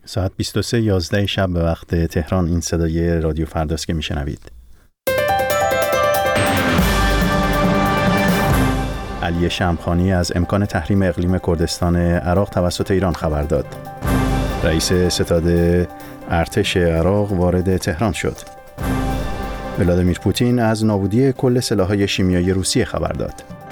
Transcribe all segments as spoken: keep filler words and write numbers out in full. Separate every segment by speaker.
Speaker 1: ساعت بیست و سه و یازده شب به وقت تهران این صدای رادیو فرداست که میشنوید. علی شمخانی از امکان تحریم اقلیم کردستان عراق توسط ایران خبر داد. رئیس ستاد ارتش عراق وارد تهران شد. ولادیمیر پوتین از نابودی کل سلاح‌های شیمیایی روسیه خبر داد.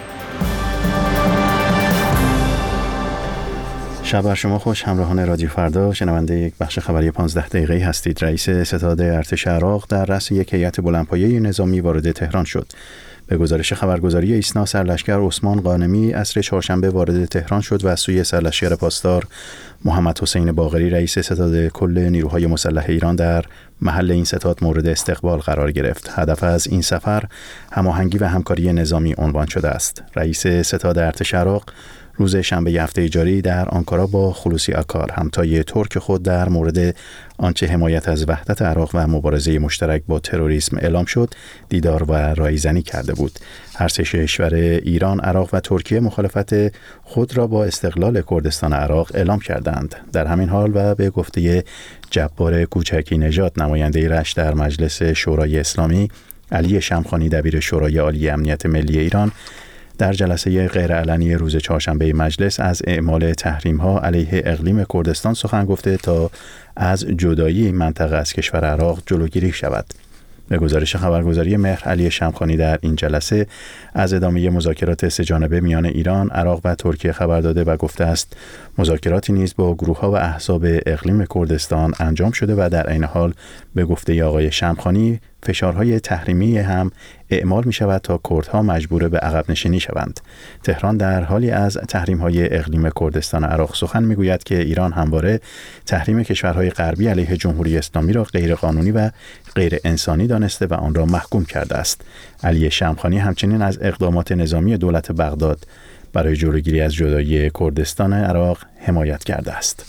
Speaker 1: شب بر شما خوش همراهان رادیو فردا، شنونده یک بخش خبری پانزده دقیقه‌ای هستید. رئیس ستاد ارتش عراق در رأس یک هیئت بلندپایه نظامی وارد تهران شد. به گزارش خبرگزاری ایسنا، سرلشکر عثمان غانمی عصر چهارشنبه وارد تهران شد و از سوی سرلشکر پاسدار محمد حسین باقری رئیس ستاد کل نیروهای مسلح ایران در محل این ستاد مورد استقبال قرار گرفت. هدف از این سفر هماهنگی و همکاری نظامی عنوان شده است. رئیس ستاد ارتش عراق روز شنبه هفته جاری در آنکارا با خلوصی آکار، همتای ترک خود، در مورد آنچه حمایت از وحدت عراق و مبارزه مشترک با تروریسم اعلام شد، دیدار و رایزنی کرده بود. هر سه کشور ایران، عراق و ترکیه مخالفت خود را با استقلال کردستان عراق اعلام کردند. در همین حال و به گفته جبار کوچکی نژاد، نماینده رشت در مجلس شورای اسلامی، علی شمخانی دبیر شورای عالی امنیت ملی ایران، در جلسه غیرعلنی روز چهارشنبه مجلس از اعمال تحریم‌ها علیه اقلیم کردستان سخن گفته تا از جدایی این منطقه از کشور عراق جلوگیری شود. به گزارش خبرگزاری مهر، علی شمخانی در این جلسه از ادامه مذاکرات سه‌جانبه میان ایران، عراق و ترکیه خبر داده و گفته است مذاکراتی نیز با گروه‌ها و احزاب اقلیم کردستان انجام شده و در عین حال به گفته آقای شمخانی فشارهای تحریمی هم اعمال می شود تا کردها مجبور به عقب نشینی شوند. تهران در حالی از تحریم‌های اقلیم کردستان عراق سخن می گوید که ایران همواره تحریم کشورهای غربی علیه جمهوری اسلامی را غیر قانونی و غیر انسانی دانسته و آن را محکوم کرده است. علی شمخانی همچنین از اقدامات نظامی دولت بغداد برای جلوگیری از جدایی کردستان عراق حمایت کرده است.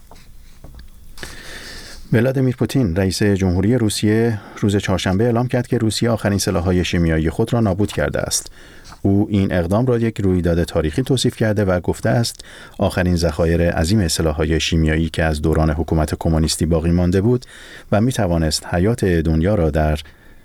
Speaker 1: ولادیمیر پوتین رئیس جمهوری روسیه روز چهارشنبه اعلام کرد که روسیه آخرین سلاح‌های شیمیایی خود را نابود کرده است. او این اقدام را یک رویداد تاریخی توصیف کرده و گفته است آخرین ذخایر عظیم سلاح‌های شیمیایی که از دوران حکومت کمونیستی باقی مانده بود و می توانست حیات دنیا را در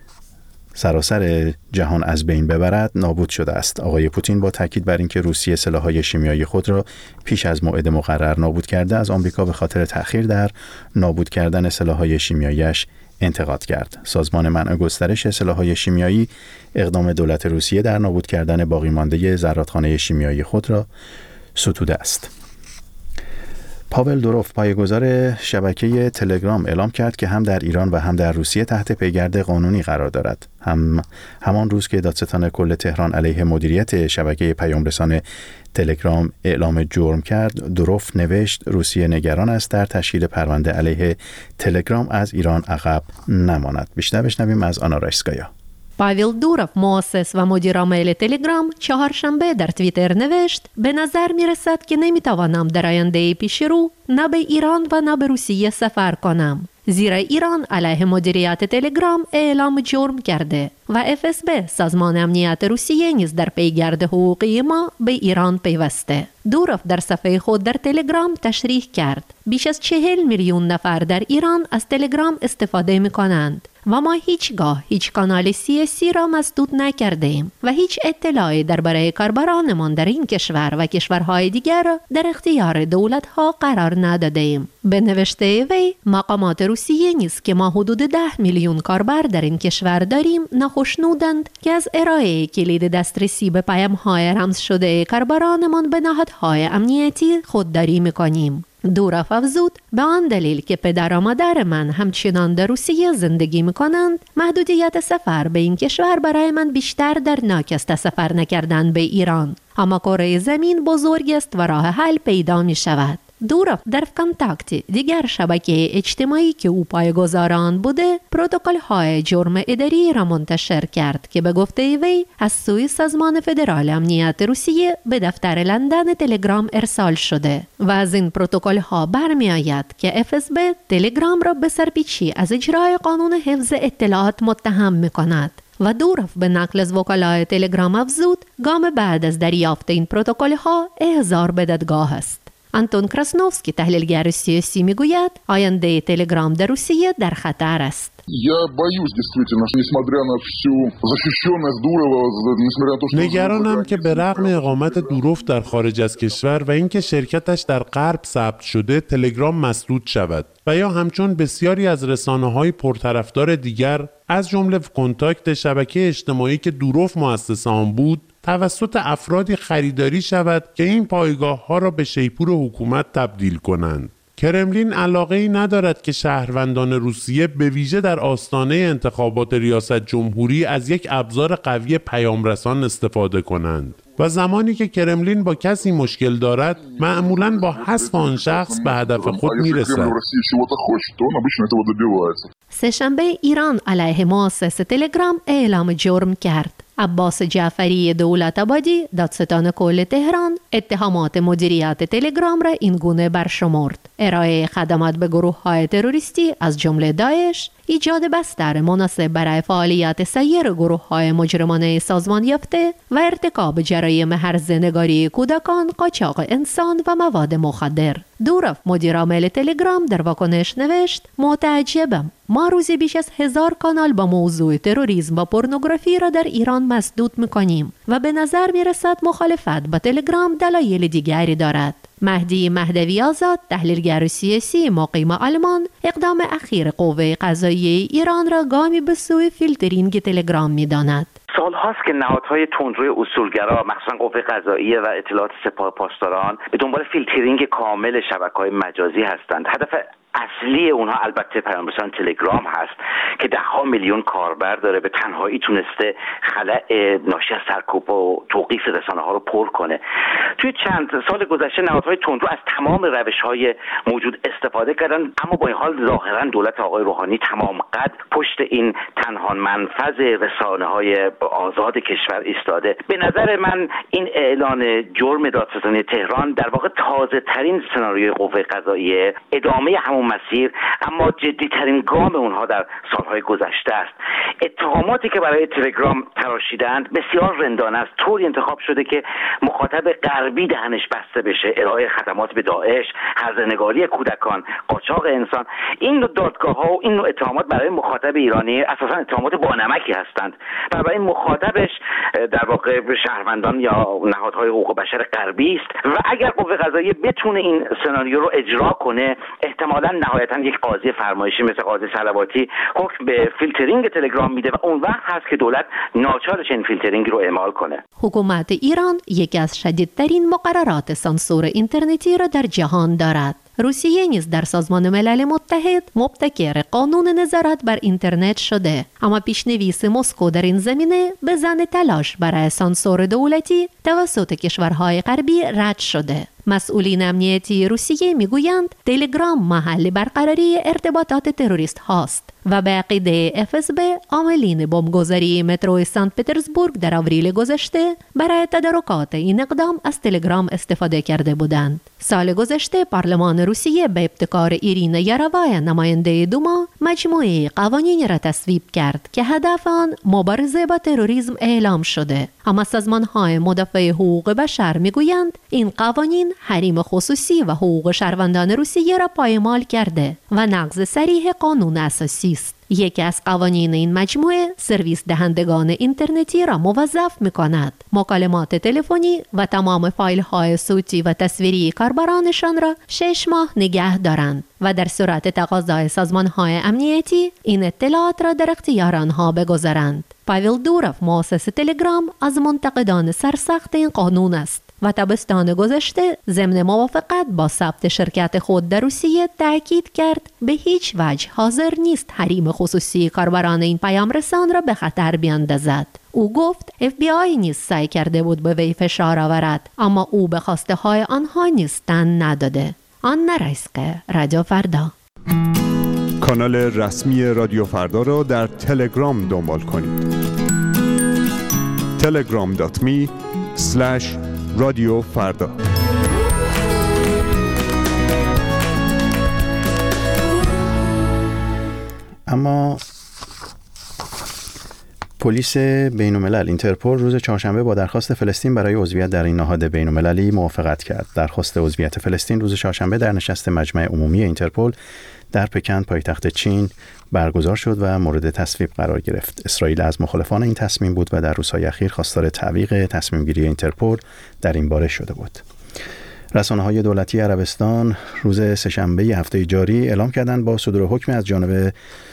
Speaker 1: سراسر جهان از بین ببرد نابود شده است. آقای پوتین با تاکید بر اینکه روسیه سلاح‌های شیمیایی خود را پیش از موعد مقرر نابود کرده، از آمریکا به خاطر تأخیر در نابود کردن سلاح‌های شیمیایی‌اش انتقاد کرد. سازمان منع گسترش سلاح‌های شیمیایی اقدام دولت روسیه در نابود کردن باقی مانده زرادخانه شیمیایی خود را ستوده است. پاول دوروف، پایه‌گذار شبکه تلگرام، اعلام کرد که هم در ایران و هم در روسیه تحت پیگرد قانونی قرار دارد. هم همان روز که دادستان کل تهران علیه مدیریت شبکه پیام‌رسان تلگرام اعلام جرم کرد، دوروف نوشت روسیه نگران است در تشکیل پرونده علیه تلگرام از ایران عقب نماند. بیشتر بشنویم از آنا رایسکایا.
Speaker 2: پاول دورов، مؤسس و مدیر عامل تلگرام، چهارشنبه در توییتر نوشت به نظر می رسد که نمی توانم در آینده پیش رو نه به ایران و نه به روسیه سفر کنم، زیرا ایران علیه مدیریت تلگرام اعلام جرم کرده و اف اس بی، سازمان امنیت روسیه، نیز در پیگرد حقوقی ما به ایران پیوسته. دوروف در صفحه خود در تلگرام تشریح کرد بیش از چهل میلیون نفر در ایران از تلگرام استفاده می کنند و ما هیچگاه هیچ کانال سیاسی را مسدود نکردیم و هیچ اطلاعی درباره کاربرانمان در این کشور و کشورهای دیگر را در اختیار دولت‌ها قرار ندادیم. به نوشته وی، مقامات روسیه نیز که ما حدود ده میلیون کاربر در این کشور داریم ناخشنودند که از ارائه کلید دسترسی به پیام‌های رمز شده کاربرانمان به نهادهای امنیتی خودداری می‌کنیم. دوروف افزود به آن دلیل که پدر و مادر من همچنان در روسیه زندگی می‌کنند، محدودیت سفر به این کشور برای من بیشتر دردناک است از سفر نکردن به ایران. اما کره زمین بزرگ است و راه حل پیدا می‌شود. دوروف در وکانتاکت، دیگر شبکه اجتماعی که او پایه‌گذار آن بوده، پروتکل‌های جرم اداری را منتشر کرد که به گفته وی از سوی سازمان فدرال امنیت روسیه به دفتر لندن تلگرام ارسال شده و از این پروتکل‌ها برمی‌آید که اف اس بی تلگرام را به سرپیچی از اجرای قانون حفظ اطلاعات متهم می‌کند. و دوروف به نقل از وکلای تلگرام افزود گام بعد از دریافت این پروتکل‌ها احضار به دادگاه است. آنتون کراسنوفسکی تحلیلگر سیاسی میگوید آینده تلگرام در روسیه در خطر است.
Speaker 3: Я боюсь действительно, несмотря на всю защищенность Дурова, несмотря на то, что
Speaker 4: نگرانم که به رغم اقامت دوروف در خارج از کشور و اینکه شرکتش در غرب ثبت شده، تلگرام مسدود شود و یا همچون بسیاری از رسانه‌های پرطرفدار دیگر از جمله کنتاکت شبکه اجتماعی که دوروف مؤسس آن بود توسط افرادی خریداری شود که این پایگاه‌ها را به شیپور حکومت تبدیل کنند. کرملین علاقه‌ای ندارد که شهروندان روسیه به ویژه در آستانه انتخابات ریاست جمهوری از یک ابزار قوی پیامرسان استفاده کنند و زمانی که کرملین با کسی مشکل دارد معمولاً با حذف آن شخص به هدف خود میرسد.
Speaker 2: سه‌شنبه ایران علیه مؤسس تلگرام اعلام جرم کرد. عباس جعفری دولت آبادی دادستان کل تهران اتهامات مدیریت تلگرام را این گونه برشمرد: ارائه خدمات به گروه های تروریستی از جمله داعش، ایجاد بستر مناسب برای فعالیت سایر گروه های مجرمانه سازمان یافته و ارتکاب جرایم هرزه‌نگاری کودکان، قاچاق انسان و مواد مخدر. دوروف مدیر عامل تلگرام در واکنش نوشت: متعجبم، ما روزی بیش از هزار کانال با موضوع تروریسم و پورنوگرافی را در ایران مسدود می‌کنیم و به نظر می‌رسد مخالفت با تلگرام دلایل دیگری دارد. مهدی مهدوی آزاد تحلیلگر سیاسی مقیم آلمان اقدام اخیر قوه قضاییه ایران را گامی به سوی فیلترینگ تلگرام می‌داند.
Speaker 5: سال هاست که نهادهای تندروی اصولگرا مخصوصا قوه قضاییه و اطلاعات سپاه پاسداران به دنبال فیلترینگ کامل شبکه‌های مجازی هستند. هدف اصلی اونها البته پیامرسان تلگرام هست که ده ها میلیون کاربر داره، به تنهایی تونسته خلأ ناشی از سرکوب و توقیف رسانه ها رو پر کنه. توی چند سال گذشته نهادهای تندرو از تمام روش‌های موجود استفاده کردن، اما با این حال ظاهرا دولت آقای روحانی تمام قد پشت این تنها منفذ رسانه‌های آزاد کشور ایستاده. به نظر من این اعلان جرم دادستانی تهران در واقع تازه ترین سناریوی قوه قضاییه، ادامه همون مسیر، اما جدی ترین گام اونها در سالهای گذشته است. اتهاماتی که برای تلگرام تراشیدند بسیار رندانه است. طوری انتخاب شده که مخاطب غربی دهنش بسته بشه: ارائه خدمات به داعش، هرزه‌نگاری کودکان، قاچاق انسان. این نوع دادگاه‌ها و این نوع اتهامات برای مخاطب ایرانی اساساً اتهامات بانمکی هستند. برای مخاطبش در واقع شهروندان یا نهادهای حقوق بشر غربی است و اگر قوه قضاییه بتونه این سناریو رو اجرا کنه، احتمالاً نهایتاً یک قاضی فرمایشی مثل قاضی صلواتی حکم به فیلترینگ تلگرام میده و اون وقت هست که دولت ناچار چنین فیلترینگ رو اعمال کنه.
Speaker 2: حکومت ایران یکی از شدیدترین مقررات سانسور اینترنتی را در جهان دارد. روسیه نیز در سازمان ملل متحد مبتکر قانون نظارت بر اینترنت شده، اما پیشنویس مسکو در این زمینه به ظن تلاش برای سانسور دولتی توسط کشورهای غربی رد شده. مسئولین امنیتی روسیه میگویند تلگرام محل برقراری ارتباطات تروریست هاست و به عقیده اف اس بی عاملین بمبگذاری مترو سنت پترزبورگ در آوریل گذشته برای تدارکات این اقدام از تلگرام استفاده کرده بودند. سال گذشته پارلمان روسیه به ابتکار ایرینا یاروای نماینده دوما مجموعه قوانینی را تصویب کرد که هدف آن مبارزه با تروریسم اعلام شده، اما سازمان‌های مدافع حقوق بشر میگویند این قوانین حریم خصوصی و حقوق شهروندان روسیه را پایمال کرده و نقض صریح قانون اساسی است. یکی از قوانین این مجموعه سرویس دهندگان اینترنتی را موظف می‌کند مکالمات تلفنی و تمام فایل‌های صوتی و تصویری کاربرانشان را شش ماه نگه دارند و در صورت تقاضای سازمان‌های امنیتی این اطلاعات را در اختیار آنها بگذارند. پاول دوروف مؤسس تلگرام از منتقدان سرسخت این قانون است و تابستان گذشته ضمن موافقت با ثبت شرکت خود در روسیه تاکید کرد به هیچ وجه حاضر نیست حریم خصوصی کاربران این پیام رسان را به خطر بیاندازد. او گفت اف بی آی نیز سعی کرده بود به وی فشار آورد، اما او به خواسته های آنها نیز تن نداده. آن رایسکه، رادیو فردا.
Speaker 6: کانال رسمی رادیو فردا را در تلگرام دنبال کنید. تلگرام دات می اسلش رادیو فردا.
Speaker 1: اما پلیس بین‌الملل اینترپل روز چهارشنبه با درخواست فلسطین برای عضویت در این نهاد بین‌المللی موافقت کرد. درخواست عضویت فلسطین روز چهارشنبه در نشست مجمع عمومی اینترپل در پکن پایتخت چین برگزار شد و مورد تصویب قرار گرفت. اسرائیل از مخالفان این تصمیم بود و در روزهای اخیر خواستار تعویق تصمیم گیری اینترپل در این باره شده بود. رسانه‌های دولتی عربستان روز سه‌شنبه هفته جاری اعلام کردند با صدور حکم از جانب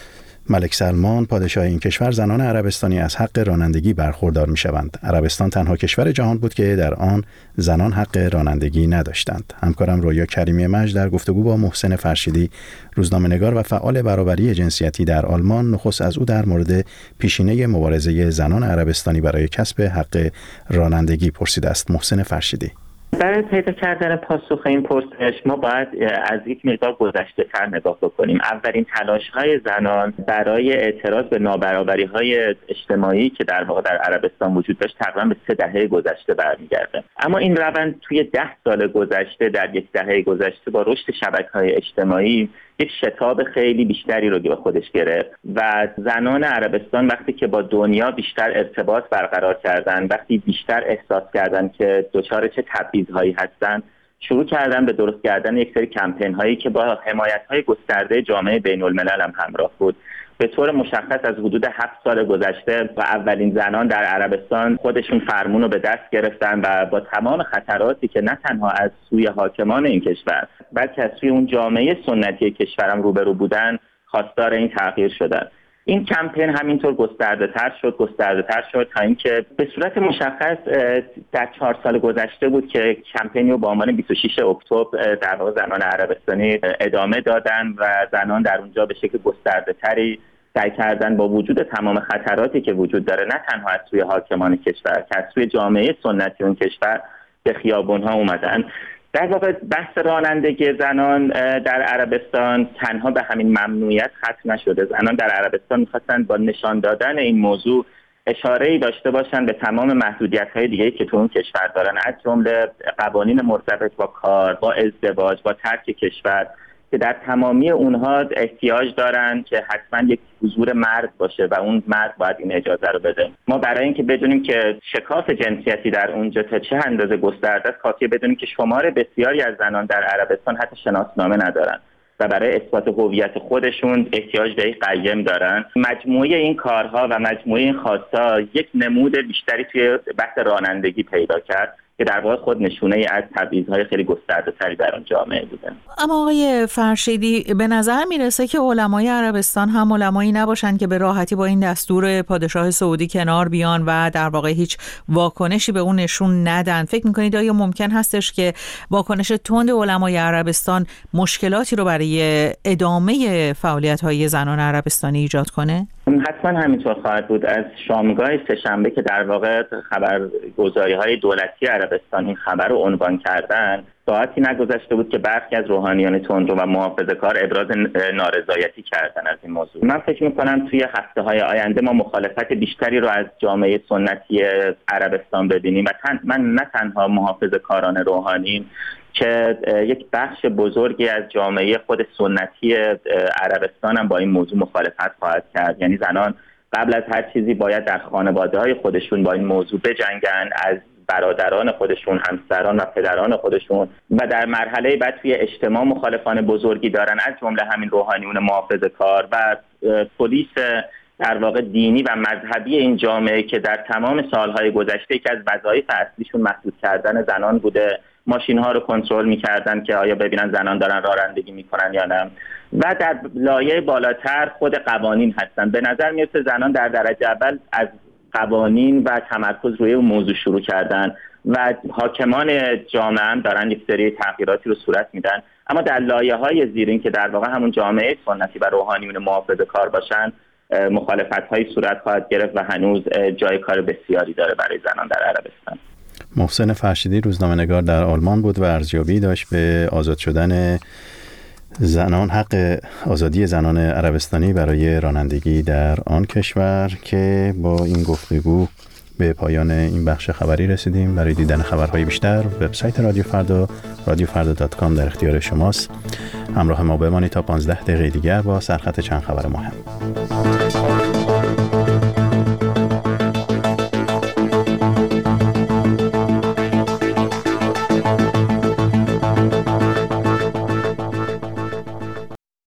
Speaker 1: ملک سلمان پادشاه این کشور زنان عربستانی از حق رانندگی برخوردار می‌شوند. عربستان تنها کشور جهان بود که در آن زنان حق رانندگی نداشتند. همکارم رویا کریمی مجد در گفتگو با محسن فرشیدی روزنامه‌نگار و فعال برابری جنسیتی در آلمان نخست از او در مورد پیشینه مبارزه زنان عربستانی برای کسب حق رانندگی پرسیده است. محسن فرشیدی:
Speaker 7: برای پیدا کردن پاسخ این پرسش ما باید از یک مقدار گذشته‌تر نگاه بکنیم. اولین تلاش‌های زنان برای اعتراض به نابرابری‌های اجتماعی که در واقع در عربستان وجود داشت تقریباً به سه دهه گذشته برمیگرده. اما این روند توی ده سال گذشته، در یک دهه گذشته با رشد شبکه‌های اجتماعی یک شتاب خیلی بیشتری رو به خودش گرفت و زنان عربستان وقتی که با دنیا بیشتر ارتباط برقرار کردن، وقتی بیشتر احساس کردن که دچار چه تبعیض‌هایی هستن، شروع کردن به درست کردن یک سری کمپین هایی که با حمایت‌های گسترده جامعه بین‌الملل هم همراه بود. به طور مشخص از حدود هفت سال گذشته و اولین زنان در عربستان خودشون فرمون رو به دست گرفتن و با تمام خطراتی که نه تنها از سوی حاکمان این کشور بلکه از سوی اون جامعه سنتی کشورم روبرو بودن خواستار این تغییر شدن. این کمپین همینطور گسترده تر شد گسترده تر شد تا اینکه به صورت مشخص در چهار سال گذشته بود که کمپینی رو با عنوان بیست و شش اکتبر در واقع زنان عربستانی ادامه دادن و زنان در اونجا به شکل گسترده تری سعی کردن با وجود تمام خطراتی که وجود داره نه تنها از سوی حاکمان کشور که از سوی جامعه سنتی اون کشور به خیابون‌ها اومدن. در واقع بحث رانندگی زنان در عربستان تنها به همین ممنوعیت ختم نشده. زنان در عربستان می‌خواستن با نشان دادن این موضوع اشاره‌ای داشته باشن به تمام محدودیت‌های دیگه‌ای که تو اون کشور دارن، از جمله قوانین مرتبط با کار، با ازدواج، با ترک کشور، که در تمامی اونها احتیاج دارن که حتما یک حضور مرد باشه و اون مرد باید این اجازه رو بده. ما برای اینکه بدونیم که شکاف جنسیتی در اونجا تا چه اندازه گسترده است کافیه بدونیم که شمار بسیاری از زنان در عربستان حتی شناسنامه ندارن و برای اثبات هویت خودشون احتیاج به یک قیم دارن. مجموعه این کارها و مجموعه این خواست‌ها یک نمود بیشتری توی بحث رانندگی پیدا کرد که در واقع خود نشونه ای از تبعیض‌های خیلی گسترده‌تری در اون جامعه بوده.
Speaker 8: اما آقای فرشیدی، به نظر میرسه که علمای عربستان هم علمایی نباشن که به راحتی با این دستور پادشاه سعودی کنار بیان و در واقع هیچ واکنشی به اون نشون ندن. فکر می‌کنید آیا ممکن هستش که واکنش تند علمای عربستان مشکلاتی رو برای ادامه فعالیت‌های زنان عربستانی ایجاد کنه؟
Speaker 7: حتما همینطور خواهد بود. از شامگاه سه‌شنبه که در واقع خبرگزاری‌های دولتی عربستان این خبر رو عنوان کردن، ساعتی نگذشته بود که برخی از روحانیان تندرو و محافظه‌کار ابراز نارضایتی کردن از این موضوع. من فکر می‌کنم توی هفته‌های آینده ما مخالفت بیشتری رو از جامعه سنتی عربستان ببینیم و تن من نه تنها محافظه‌کاران روحانی که یک بخش بزرگی از جامعه خود سنتی عربستان هم با این موضوع مخالفت خواهد کرد. یعنی زنان قبل از هر چیزی باید در خانواده‌های خودشون با این موضوع بجنگن، از برادران خودشون، همسران و پدران خودشون، و در مرحله بعد توی اجتماع مخالفان بزرگی دارن از جمله همین روحانیون محافظه‌کار و پلیس در واقع دینی و مذهبی این جامعه که در تمام سالهای گذشته که از وظایف اصلیشون محدود کردن زنان بوده، ماشین ها رو کنترل می‌کردن که آیا ببینن زنان دارن رانندگی می‌کنن یا نه، و در لایه بالاتر خود قوانین هستن. به نظر میاد زنان در درجه اول از قوانین و تمرکز روی اون موضوع شروع کردن و حاکمان جامعه هم دارن یک سری تغییراتی رو صورت میدن، اما در لایه‌های زیرین که در واقع همون جامعه سنتی و روحانیون محافظه‌کار باشن مخالفت‌های صورت خواهد گرفت و هنوز جای کار بسیاری داره برای زنان در عربستان.
Speaker 1: محسن فرشیدی روزنامه‌نگار در آلمان بود و ارزیابی داشت به آزاد شدن زنان، حق آزادی زنان عربستانی برای رانندگی در آن کشور، که با این گفتگو به پایان این بخش خبری رسیدیم. برای دیدن خبرهای بیشتر وبسایت رادیو فردا رادیو فردا دات کام در اختیار شماست. همراه ما بمانید تا پانزده دقیقه دیگر با سرخط چند خبر مهم.